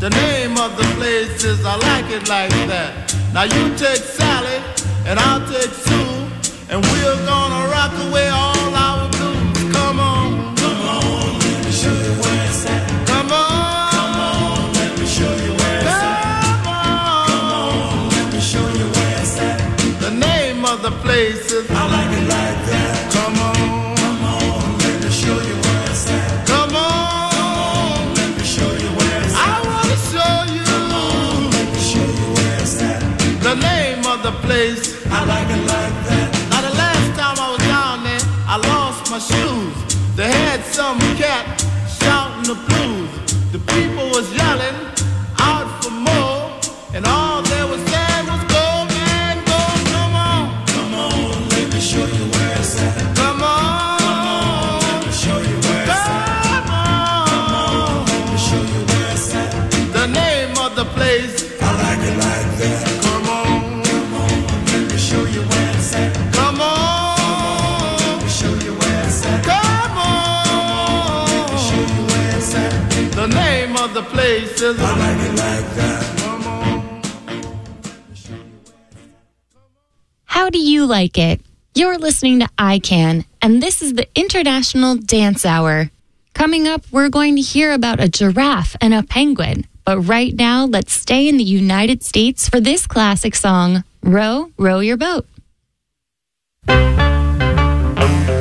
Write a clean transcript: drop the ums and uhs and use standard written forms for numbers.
The name of the place is I Like It Like That. Now you take Sally and I'll take Sue, and we're gonna rock away all our blues. Come on, come on, let me show you where it's at. Come on, come on, let me show you where it's at. Come on, let me show you where it's at. The name of the place is I Like It Like That. Come on, come on, let me show you where it's at. Come on, let me show you where it's at. I wanna show you. Come on, let me show you where it's at. The name of the place, I like it like that. Now the last time I was down there, I lost my shoes. They had some cat shouting the blues. The people was yelling out for more, and all they was saying was go, man, go. Come on, come on, let me show you where it's at. Come on, come on, let me show you where it's at. Come on, let me show you where it's at. The name of the place, I like it like that. Come on, come on, let me show you where it's at. Come on, let me show you where it's at. Come on, let me show you where it's at. The name of the place is I like it like that. Come on. How do you like it? You're listening to I Can, and this is the International Dance Hour. Coming up, we're going to hear about a giraffe and a penguin. But right now, let's stay in the United States for this classic song, Row, Row Your Boat.